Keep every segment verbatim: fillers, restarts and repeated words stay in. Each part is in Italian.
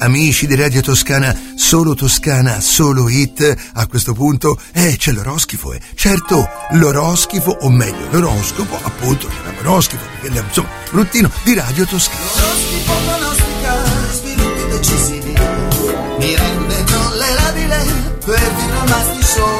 amici di Radio Toscana, solo Toscana, solo hit. A questo punto, eh, c'è l'oroscofo, eh. Certo, l'oroscofo, o meglio, l'oroscopo, appunto, chiamiamo oroscofo, perché insomma, bruttino, di Radio Toscana. L'oroscopo pronostica sviluppi decisivi, mi rende tollerabile per rimasti solo.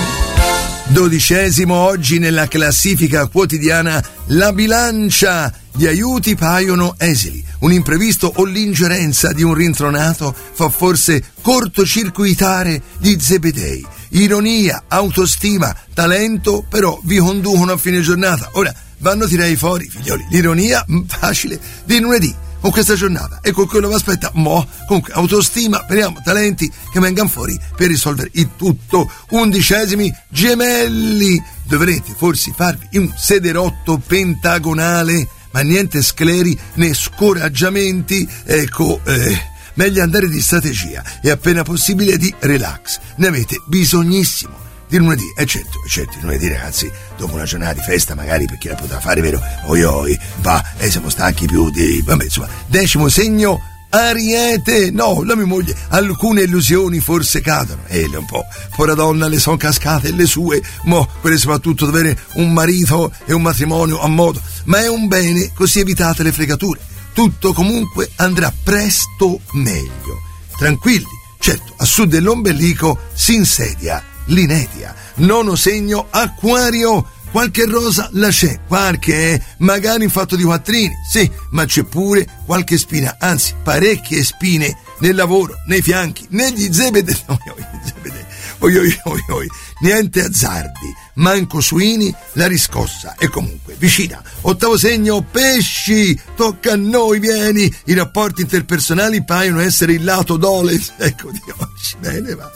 Dodicesimo oggi nella classifica quotidiana La Bilancia. Gli aiuti paiono esili. Un imprevisto o l'ingerenza di un rintronato fa forse cortocircuitare gli zebedei. Ironia, autostima, talento però vi conducono a fine giornata. Ora vanno tirati fuori, figlioli, l'ironia facile di lunedì. Con questa giornata e con quello che aspetta, mo, comunque autostima, speriamo, talenti che vengano fuori per risolvere il tutto. Undicesimi gemelli, dovrete forse farvi un sederotto pentagonale, ma niente scleri né scoraggiamenti, ecco, eh, meglio andare di strategia e appena possibile di relax, ne avete bisognissimo. Di lunedì, e certo, e certo, di lunedì ragazzi, dopo una giornata di festa magari per chi la potrà fare, vero, oi oi, va, e eh, siamo stanchi più di, vabbè insomma, decimo segno, Ariete, no, la mia moglie, alcune illusioni forse cadono, e le un po', pora donna, le sono cascate le sue, mo, quelle soprattutto di avere un marito e un matrimonio a modo, ma è un bene, così evitate le fregature, tutto comunque andrà presto meglio, tranquilli, certo, a sud dell'ombelico si insedia l'inedia. Nono segno, Acquario, qualche rosa la c'è, qualche, eh, magari in fatto di quattrini, sì, ma c'è pure qualche spina, anzi parecchie spine nel lavoro, nei fianchi, negli zebedei, oi, oi, zebedei, oi, oi, oi, oi, niente azzardi, manco suini, la riscossa è comunque vicina. Ottavo segno, Pesci, tocca a noi, vieni, i rapporti interpersonali paiono essere il lato dole, ecco di oggi, bene, va.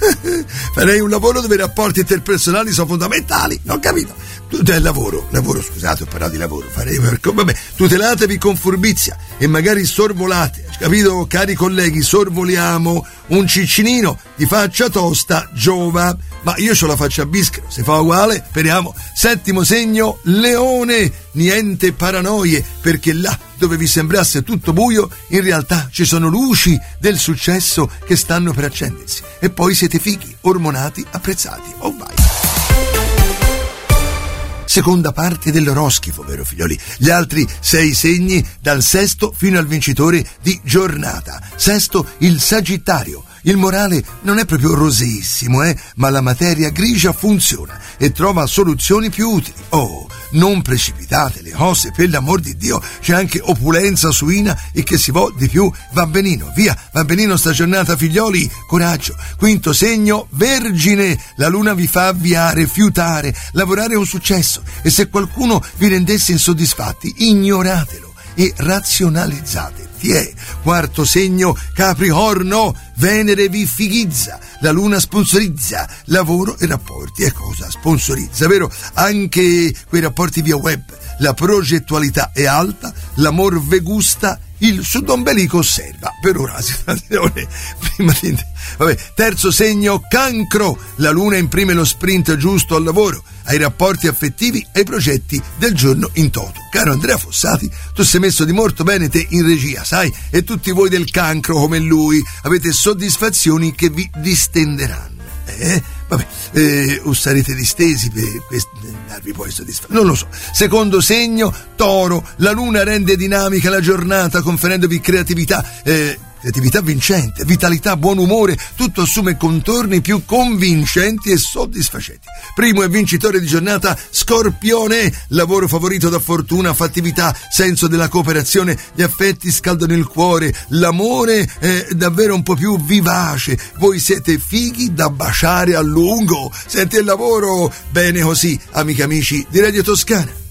Farei un lavoro dove i rapporti interpersonali sono fondamentali, non capito? Del lavoro, lavoro, scusate, ho parlato di lavoro, farei, vabbè, tutelatevi con furbizia e magari sorvolate, capito, cari colleghi, sorvoliamo un ciccinino di faccia tosta, giova, ma io ce la faccio a bischero, se fa uguale, speriamo. Settimo segno, Leone, niente paranoie, perché là dove vi sembrasse tutto buio, in realtà ci sono luci del successo che stanno per accendersi, e poi siete fighi, ormonati, apprezzati, oh vai. Seconda parte dell'oroscofo, vero figlioli? Gli altri sei segni dal sesto fino al vincitore di giornata. Sesto, il Sagittario. Il morale non è proprio rosissimo, eh, ma la materia grigia funziona e trova soluzioni più utili. Oh, non precipitate le cose, per l'amor di Dio, c'è anche opulenza suina e che si vuol di più, va benino, via, va benino sta giornata figlioli, coraggio. Quinto segno, Vergine, la luna vi fa avviare, fiutare, lavorare un successo e se qualcuno vi rendesse insoddisfatti, ignoratelo e razionalizzate. Tiè. Quarto segno, Capricorno, Venere vi fighizza, la luna sponsorizza, lavoro e rapporti, e cosa sponsorizza, vero? Anche quei rapporti via web, la progettualità è alta, l'amor ve gusta, il sudombelico osserva. Per ora la situazione prima di... Vabbè, terzo segno, Cancro, la luna imprime lo sprint giusto al lavoro, ai rapporti affettivi e ai progetti del giorno in toto. Caro Andrea Fossati, tu sei messo di molto bene te in regia, sai? E tutti voi del Cancro come lui avete soddisfazioni che vi distenderanno. Eh? Vabbè, eh, o sarete distesi per quest- darvi poi soddisfazione, non lo so. Secondo segno, Toro, la luna rende dinamica la giornata conferendovi creatività, eh, creatività vincente, vitalità, buon umore, tutto assume contorni più convincenti e soddisfacenti. Primo e vincitore di giornata, Scorpione, lavoro favorito da fortuna, fattività, senso della cooperazione, gli affetti scaldano il cuore, l'amore è davvero un po' più vivace, voi siete fighi da baciare a lungo. Senti il lavoro, bene così, amiche e amici di Radio Toscana.